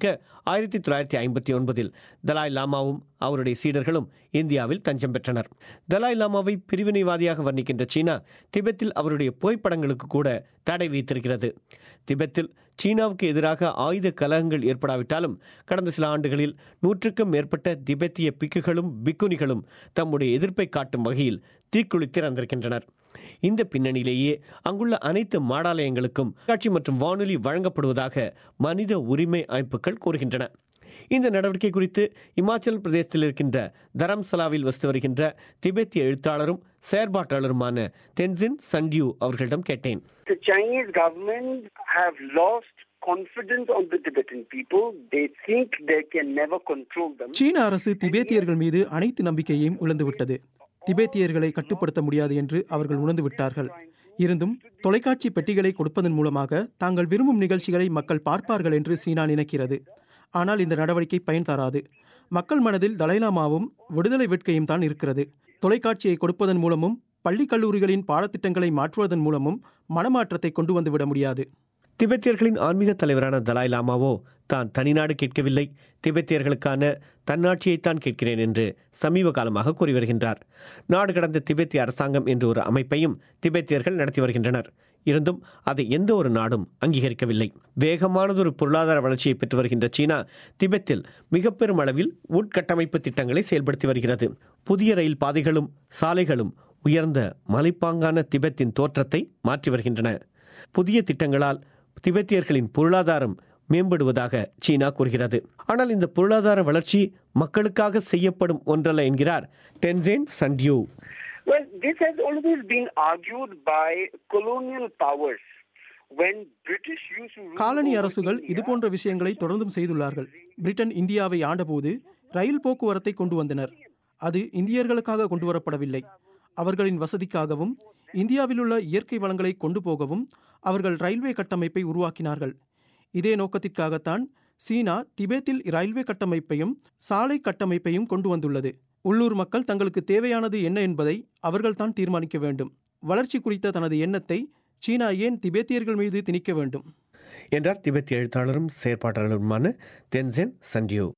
1959 தலாய் லாமாவும் அவருடைய சீடர்களும் இந்தியாவில் தஞ்சம் பெற்றனர். தலாய் லாமாவை பிரிவினைவாதியாக வர்ணிக்கின்ற சீனா திபெத்தில் அவருடைய புகைப்படங்களுக்கு கூட தடை விதித்திருக்கிறது. திபெத்தில் சீனாவுக்கு எதிராக ஆயுத கலகங்கள் ஏற்படாவிட்டாலும் கடந்த சில ஆண்டுகளில் 100க்கும் மேற்பட்ட திபெத்திய பிக்குகளும் பிக்குனிகளும் தம்முடைய எதிர்ப்பை காட்டும் வகையில் தீக்குளித்து இறந்திருக்கின்றனர். இந்த பின்னணியிலேயே அங்குள்ள அனைத்து மாடாலயங்களுக்கும் காட்சி மற்றும் வானொலி வழங்கப்படுவதாக மனித உரிமை அமைப்புகள் கூறுகின்றன. இந்த நடவடிக்கை குறித்து இமாச்சல் பிரதேசத்தில் இருக்கின்ற தரம்சலாவில் வசித்து வருகின்ற திபெத்திய எழுத்தாளரும் செயற்பாட்டாளருமான தென்சின் சண்டியூ அவர்களிடம் கேட்டேன். The Chinese government have lost confidence on the Tibetan people. They think they can never control them. சீன அரசு திபெத்தியர்கள் மீது அனைத்து நம்பிக்கையையும் இழந்துவிட்டது. திபெத்தியர்களை கட்டுப்படுத்த முடியாது என்று அவர்கள் உணர்ந்து விட்டார்கள். இருந்தும் தொலைக்காட்சி பெட்டிகளை கொடுப்பதன் மூலமாக தாங்கள் விரும்பும் நிகழ்ச்சிகளை மக்கள் பார்ப்பார்கள் என்று சீனா நினைக்கிறது. ஆனால் இந்த நடவடிக்கை பயன் தராது. மக்கள் மனதில் தலைலாமாவும் விடுதலை வேட்கையும் தான் இருக்கிறது. தொலைக்காட்சியை கொடுப்பதன் மூலமும் பள்ளி கல்லூரிகளின் பாடத்திட்டங்களை மாற்றுவதன் மூலமும் மனமாற்றத்தை கொண்டு வந்துவிட முடியாது. திபெத்தியர்களின் ஆன்மீக தலைவரான தலாய் லாமாவோ தான் தனிநாடு கேட்கவில்லை, திபெத்தியர்களுக்கான தன்னாட்சியைத்தான் கேட்கிறேன் என்று சமீப காலமாக கூறி வருகின்றார். நாடு கடந்த திபெத்திய அரசாங்கம் என்ற ஒரு அமைப்பையும் திபெத்தியர்கள் நடத்தி வருகின்றனர். இருந்தும் அதை எந்த ஒரு நாடும் அங்கீகரிக்கவில்லை. வேகமானதொரு பொருளாதார வளர்ச்சியை பெற்று வருகின்ற சீனா திபெத்தில் மிக பெரும் அளவில் உட்கட்டமைப்பு திட்டங்களை செயல்படுத்தி வருகிறது. புதிய ரயில் பாதைகளும் சாலைகளும் உயர்ந்த மலைப்பாங்கான திபெத்தின் தோற்றத்தை மாற்றி வருகின்றன. புதிய திட்டங்களால் திபெத்தியர்களின் பொருளாதாரம் மேம்படுவதாக சீனா கூறுகிறது. ஆனால் இந்த பொருளாதார வளர்ச்சி மக்களுக்காக செய்யப்படும் ஒன்றல்ல என்கிறார் தென்சின் சண்டியூ. Well, this has always been argued by colonial powers. When British used to colony அரசுகள் இதுபோன்ற விஷயங்களை தொடர்ந்தும் செய்துள்ளார்கள். பிரிட்டன் இந்தியாவை ஆண்டபோது ரயில் போக்குவரத்தை கொண்டு வந்தனர். அது இந்தியர்களுக்காக கொண்டு வரப்படவில்லை. அவர்களின் வசதிக்காகவும் இந்தியாவில் உள்ள இயற்கை வளங்களை கொண்டு போகவும் அவர்கள் ரயில்வே கட்டமைப்பை உருவாக்கினார்கள். இதே நோக்கத்திற்காகத்தான் சீனா திபெத்தில் ரயில்வே கட்டமைப்பையும் சாலை கட்டமைப்பையும் கொண்டு வந்துள்ளது. உள்ளூர் மக்கள் தங்களுக்கு தேவையானது என்ன என்பதை அவர்கள்தான் தீர்மானிக்க வேண்டும். வளர்ச்சி குறித்த தனது எண்ணத்தை சீனா ஏன் திபெத்தியர்கள் மீது திணிக்க வேண்டும் என்றார் திபெத்திய எழுத்தாளரும் செயற்பாட்டாளருமான தென்சின் சண்டியூ.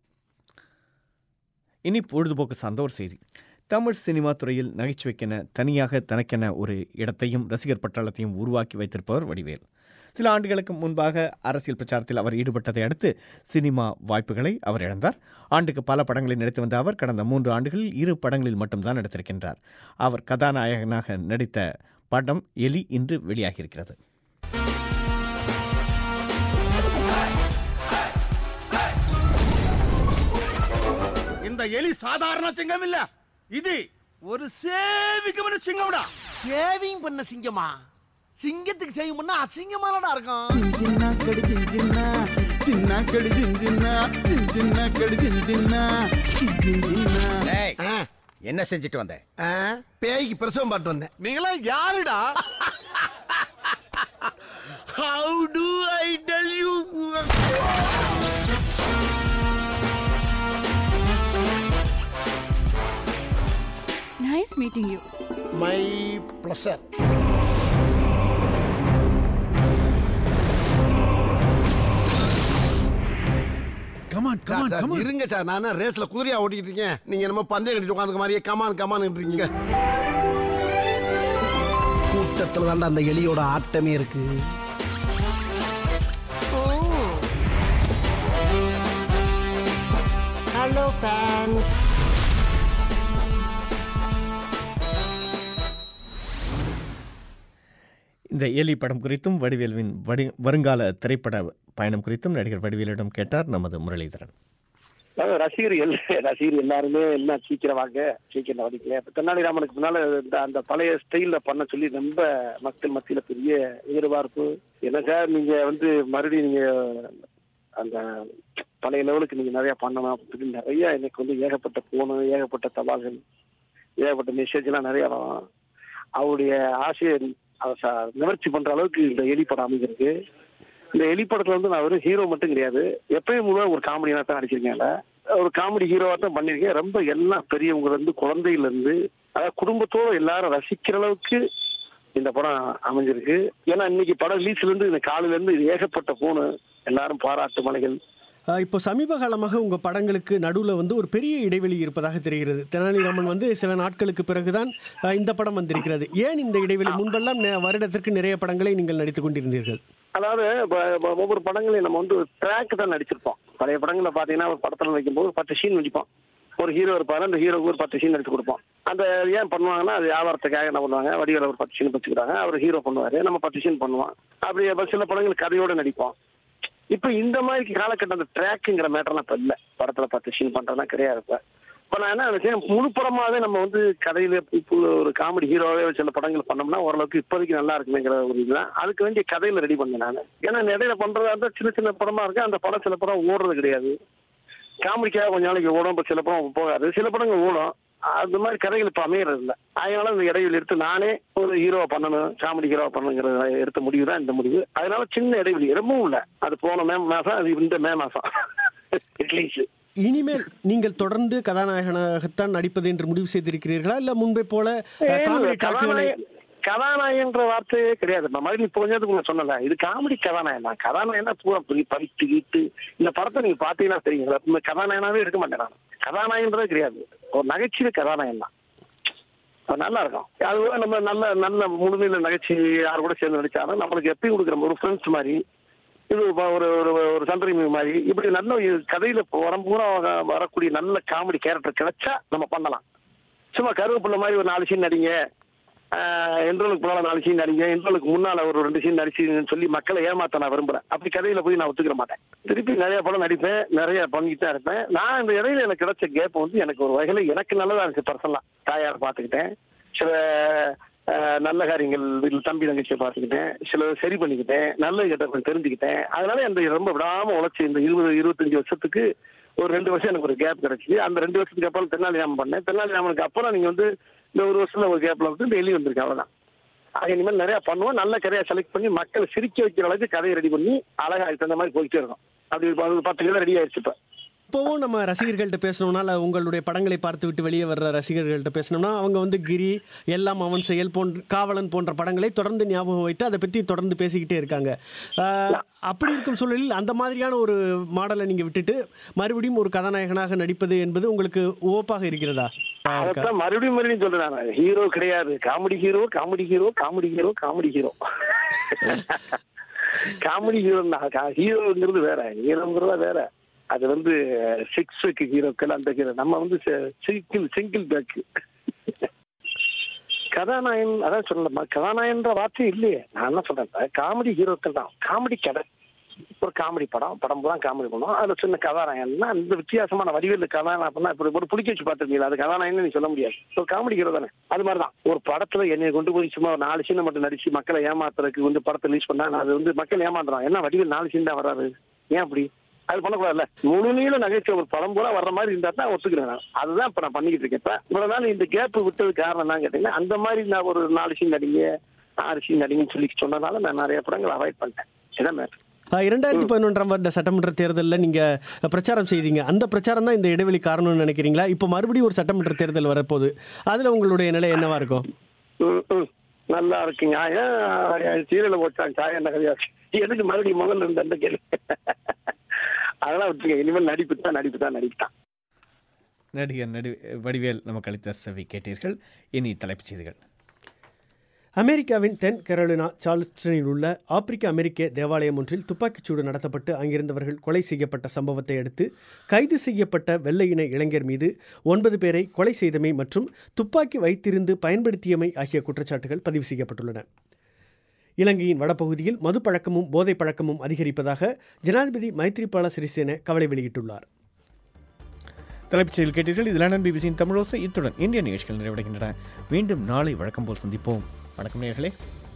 இனி பொழுதுபோக்கு சார்ந்த ஒரு செய்தி. தமிழ் சினிமா துறையில் நகைச்சுவைக்கென தனியாக தனக்கென ஒரு இடத்தையும் ரசிகர் பட்டாளத்தையும் உருவாக்கி வைத்திருப்பவர் வடிவேல். சில ஆண்டுகளுக்கு முன்பாக அரசியல் பிரச்சாரத்தில் அவர் ஈடுபட்டதை அடுத்து சினிமா வாய்ப்புகளை அவர் இழந்தார். ஆண்டுக்கு பல படங்களில் நடித்து வந்த அவர் கடந்த 3 ஆண்டுகளில் 2 படங்களில் மட்டும்தான் நடித்திருக்கின்றார். அவர் கதாநாயகனாக நடித்த படம் எலி இன்று வெளியாகியிருக்கிறது. இந்த எலி சாதாரண சிங்கம் இல்ல, இது ஒரு சேவிங் சிங்கம்டா. சேவிங் பண்ண சிங்கமா? சிங்கத்துக்கு சேவிங் பண்ணா அசிங்கமானடா இருக்கும். சின்ன கடி சின்ன சின்ன கடி சின்ன கடி சின்ன. என்ன செஞ்சுட்டு வந்த? பேய்க்கு பிரசவம் பாட்டு வந்தேன். நீங்களா யாருடா? How do I tell you? Nice meeting you. My pleasure. இருங்க சார், நான் ரேஸ்ல குதிரையா ஓட்டிட்டு இருக்கேன். நீங்க என்னமோ பந்தயம் கட்டிட்டு உட்காந்துக்க மாதிரியே கமான் இருக்கீங்க. கூட்டத்துல தான் அந்த எலியோட ஆட்டமே இருக்கு. Hello fans. இந்த எலி படம் குறித்தும் வடிவேலுவின் வருங்கால திரைப்பட பயணம் குறித்தும் நடிகர் வடிவேலிடம் கேட்டார் நமது முரளிதரன். ரசிகர் எல்லாருமே எல்லாம் சீக்கிரம் வாங்க, சீக்கிரம் வடிக்கல. தென்னாலிராமனுக்கு முன்னால அந்த பழைய ஸ்டைல்ல பண்ண சொல்லி ரொம்ப மக்கள் மத்தியில பெரிய எதிர்பார்ப்பு. என்ன சார் நீங்க மறுபடியும் நீங்க அந்த பழைய லெவலுக்கு நீங்க நிறைய பண்ணணும் அப்படின்னு நிறைய எனக்கு ஏகப்பட்ட போனு, ஏகப்பட்ட தபால்கள், ஏகப்பட்ட மெசேஜ் எல்லாம் நிறைய வரும். அவருடைய ஆசையை நிவர்த்தி பண்ற அளவுக்கு இந்த எலிப்படம் அமைஞ்சிருக்கு. இந்த எலிப்படத்துல நான் ஒரு ஹீரோ மட்டும் கிடையாது, எப்பயும் முழுவதும் ஒரு காமெடியா தான் நடிச்சிருக்கேன். ஒரு காமெடி ஹீரோவா தான் பண்ணிருக்கேன். ரொம்ப எல்லாம் பெரியவங்க குழந்தையில இருந்து அதாவது குடும்பத்தோட எல்லாரும் ரசிக்கிற அளவுக்கு இந்த படம் அமைஞ்சிருக்கு. ஏன்னா இன்னைக்கு படம் ரிலீஸ்ல இருந்து இந்த காலையில இருந்து ஏகப்பட்ட போனு, எல்லாரும் பாராட்டு மலைகள். இப்போ சமீப காலமாக உங்கள் படங்களுக்கு நடுவில் ஒரு பெரிய இடைவெளி இருப்பதாக தெரிகிறது. தெனாலிராமன் சில நாட்களுக்கு பிறகுதான் இந்த படம் வந்திருக்கிறது. ஏன் இந்த இடைவெளி? முன்பெல்லாம் வருடத்திற்கு நிறைய படங்களை நீங்கள் நடித்துக் கொண்டிருந்தீர்கள். அதாவது ஒவ்வொரு படங்களையும் நம்ம ட்ராக் தான் நடிச்சிருப்போம். பழைய படங்களை பார்த்தீங்கன்னா ஒரு படத்தில் வைக்கும்போது 10 சீன் நடிப்போம். ஒரு ஹீரோ இருப்பாரு, அந்த ஹீரோக்கு ஒரு 10 சீன் நடிச்சு கொடுப்போம். அந்த ஏன் பண்ணுவாங்கன்னா அது வியாபாரத்துக்காக என்ன பண்ணுவாங்க, வடிவில் ஒரு 10 சீன் வச்சுக்கிறாங்க, அவர் ஹீரோ பண்ணுவாரு, நம்ம 10 சீன் பண்ணுவோம். அப்படி சில படங்கள் கதையோட நடிப்போம். இப்ப இந்த மாதிரி காலகட்டம் அந்த ட்ராக்குங்கிற மேட்டர்லாம் இப்ப இல்ல. படத்துல 10 சீன் பண்றதுலாம் கிடையாது. இப்ப நான் என்ன நினைச்சேன், முழு படமாவே நம்ம கதையில ஒரு காமெடி ஹீரோவே சில படங்கள் பண்ணோம்னா ஓரளவுக்கு இப்போதைக்கு நல்லா இருக்குங்கிற ஒரு இதுதான். அதுக்கு வேண்டிய கதையில ரெடி பண்ணேன் நான். ஏன்னா இடையில பண்றதா இருந்தா சின்ன சின்ன படமா இருக்கு, அந்த படம் சில படம் ஓடுறது கிடையாது. காமெடிக்காக கொஞ்ச நாளைக்கு ஓடும், இப்போ சில படம் போகாது, சில படங்கள் ஓடும். அந்த மாதிரி கதைகள் இப்ப அமையறது இல்லை. அதனால இந்த இடைவெளி எடுத்து நானே ஒரு ஹீரோவா பண்ணணும், காமெடி ஹீரோவா பண்ணணுங்கிறத எடுத்த முடிவு தான் இந்த முடிவு. அதனால சின்ன இடைவெளி ரொம்பவும் இல்லை. அது போன மே மாசம், அது இந்த மே மாசம் ரிலீஸ். இனிமேல் நீங்கள் தொடர்ந்து கதாநாயகனாகத்தான் நடிப்பது என்று முடிவு செய்திருக்கிறீர்களா, இல்ல முன்பே போல கதாநாயகன்ற வார்த்தையே கிடையாது. மறுபடியும் இப்போ கொஞ்சம் சொன்னல, இது காமெடி கதாநாயகம் தான். கதாநாயகனா பூரா படித்து கீட்டு இந்த படத்தை நீங்க பாத்தீங்கன்னா தெரியுங்களா, கதாநாயகனாவே இருக்க மாட்டேன் நான். கதாநாயகன்றதே கிடையாது, ஒரு நகைச்சுவை கதாநாயகம் தான். நல்லா இருக்கும். அதுவே நம்ம நல்ல நல்ல முழுமையில நகைச்சுவை யாரு கூட சேர்ந்து நடிச்சாலும் நம்மளுக்கு எப்பயும் கொடுக்குற ஒரு ஃப்ரெண்ட்ஸ் மாதிரி, இது ஒரு சந்திரமி மாதிரி, இப்படி நல்ல கதையில பூரா வரக்கூடிய நல்ல காமெடி கேரக்டர் கிடைச்சா நம்ம பண்ணலாம். சும்மா கருவேப்பிள்ளை மாதிரி ஒரு 4 சீன் நடிங்க, என்ட்ரோலுக்கு போனால 4 சீன் நடிங்க, என்ட்ரோலுக்கு முன்னால ஒரு 2 சீன் நடிச்சுன்னு சொல்லி மக்களை ஏமாத்த நான் விரும்புறேன். அப்படி கதையில போய் நான் ஒத்துக்கிற மாட்டேன். திருப்பி நிறைய படம் நடிப்பேன், நிறைய பண்ணிக்கிட்டு தான் இருப்பேன். நான் இந்த இடையில எனக்கு கிடைச்ச கேப் எனக்கு ஒரு வகையில எனக்கு நல்லதா இருந்துச்சு. பர்சனலா தாயார் பார்த்துக்கிட்டேன், சில நல்ல காரியங்கள் வீட்டில் தம்பி தங்கச்சியை பார்த்துக்கிட்டேன், சில சரி பண்ணிக்கிட்டேன், நல்ல கிட்ட தெரிஞ்சுக்கிட்டேன். அதனால அந்த ரொம்ப விடாம உழைச்சி இந்த 20-25 வருஷத்துக்கு ஒரு 2 வருஷம் எனக்கு ஒரு கேப் கிடைச்சிது. அந்த 2 வருஷத்துக்கு அப்புறம் தென்னாலிராமன் பண்ணேன். தென்னாலிராமனுக்கு அப்புறம் நீங்க இந்த 1 வருஷத்துல ஒரு கேப்ல இந்த எலி வந்திருக்கு, அவ்வளவுதான். ஆக இனிமேல் நிறைய பண்ணுவோம், நல்ல கதையை செலக்ட் பண்ணி மக்களை சிரிக்க வைக்கிற அளவுக்கு கதையை ரெடி பண்ணி அழகா தகுந்த மாதிரி போயிட்டே இருக்கும். அப்படி 10 கிலோ ரெடி ஆயிடுச்சு. இப்போவும் நம்ம ரசிகர்கள்ட்ட பேசணும்னா, இல்லை உங்களுடைய படங்களை பார்த்து விட்டு வெளியே வர்ற ரசிகர்கள்ட்ட பேசணும்னா, அவங்க கிரி, எல்லாம் அவன் செயல் காவலன் போன்ற படங்களை தொடர்ந்து ஞாபகம் வைத்து அதை பற்றி தொடர்ந்து பேசிக்கிட்டே இருக்காங்க. அப்படி இருக்கும் சூழலில் அந்த மாதிரியான ஒரு மாடலை நீங்கள் விட்டுட்டு மறுபடியும் ஒரு கதாநாயகனாக நடிப்பது என்பது உங்களுக்கு ஓப்பாக இருக்கிறதா? மறுபடியும் சொல்றேன், ஹீரோ கிடையாது, comedy hero, comedy hero, comedy hero, comedy hero. Comedy hero ஹீரோங்கிறது வேற, ஹீரோங்கிறதா வேற. அது 6 பேக் ஹீரோக்கள், அந்த ஹீரோ. நம்ம சிங்கிள் பேக் கதாநாயகன். அதான் சொல்லலாமா, கதாநாயகன்ற வார்த்தை இல்லையே. நான் என்ன சொல்றேன், காமெடி ஹீரோக்கள் தான். காமெடி கதை, ஒரு காமெடி படம் பூரா காமெடி பண்ணுவோம். அதுல சின்ன கதாநாயகன்னா அந்த வித்தியாசமான வடிவில் கதாநாயகன்னா இப்படி ஒரு பிடிக்க வச்சு பார்த்துருக்கீங்களா, அது கதாநாயகன்னு நீ சொல்ல முடியாது. ஒரு காமெடி ஹீரோ தானே. அது மாதிரிதான் ஒரு படத்துல என்னை கொண்டு போய் சும்மா ஒரு 4 சீனை மட்டும் நடிச்சு மக்களை ஏமாத்துறதுக்கு படத்தை ரிலீஸ் பண்ணா அது மக்கள் ஏமாத்துறான். என்ன வடிவில் 4 சீன் தான் வராது, ஏன் அப்படி? அது பண்ணக்கூடாதுல்ல. முழு நீள நகைச்சுவை ஒரு படம் போல வர்ற மாதிரி இருந்தா தான் ஒத்துக்கிறேன். அதுதான் இப்ப நான் பண்ணிக்கிட்டு இருக்கேன். இவ்வளவு நாள் இந்த கேப் விட்டது காரணம் என்ன கேட்டீங்கன்னா, அந்த மாதிரி நான் ஒரு 4 சீன் நடிங்க, 6 சீன் நடிங்கன்னு சொல்லி சொன்னதால நான் நிறைய படங்கள் அவாய்ட் பண்ணிட்டேன். இதான் மேட்டர். 2011 வருட சட்டமன்ற தேர்தலில் நீங்க பிரச்சாரம் செய்தீங்க. அந்த பிரச்சாரம் தான் இந்த இடைவெளி காரணம்னு நினைக்கிறீங்களா? இப்போ மறுபடியும் ஒரு சட்டமன்ற தேர்தல் வரப்போகுது, அதுல உங்களுடைய நிலை என்னவா இருக்கும்? நல்லா இருக்குங்க. சீரியல போட்டாங்க சாய நகையாச்சு, எதுக்கு மறுபடியும் முதல்ல இருந்த அந்த கேள்வி. அதெல்லாம் விட்டுங்க, இனிமேல் நடிப்பு தான். நடிகர் வடிவேல் நமக்கு அளித்த செவி கேட்டீர்கள். இனி தலைப்புச் செய்திகள். அமெரிக்காவின் தென் கரோலினா சார்ல்ஸ்டனில் உள்ள ஆப்பிரிக்க அமெரிக்க தேவாலயம் ஒன்றில் துப்பாக்கிச்சூடு நடத்தப்பட்டு அங்கிருந்தவர்கள் கொலை செய்யப்பட்ட சம்பவத்தை அடுத்து கைது செய்யப்பட்ட வெள்ளையின இளைஞர் மீது 9 பேரை கொலை செய்தமை மற்றும் துப்பாக்கி வைத்திருந்து பயன்படுத்தியமை ஆகிய குற்றச்சாட்டுகள் பதிவு செய்யப்பட்டுள்ளன. இலங்கையின் வடபகுதியில் மது பழக்கமும் போதை பழக்கமும் அதிகரிப்பதாக ஜனாதிபதி மைத்ரிபால சிறிசேன கவலை வெளியிட்டுள்ளார். தலைப்புச் செய்திகள் கேட்டீர்கள். இது லண்டன் பிபிசியின் தமிழோசை. இத்துடன் இந்திய நிகழ்ச்சிகள் நிறைவடைகின்றன. மீண்டும் நாளை வழக்கம் போல் சந்திப்போம். வணக்கம் நேயர்களே.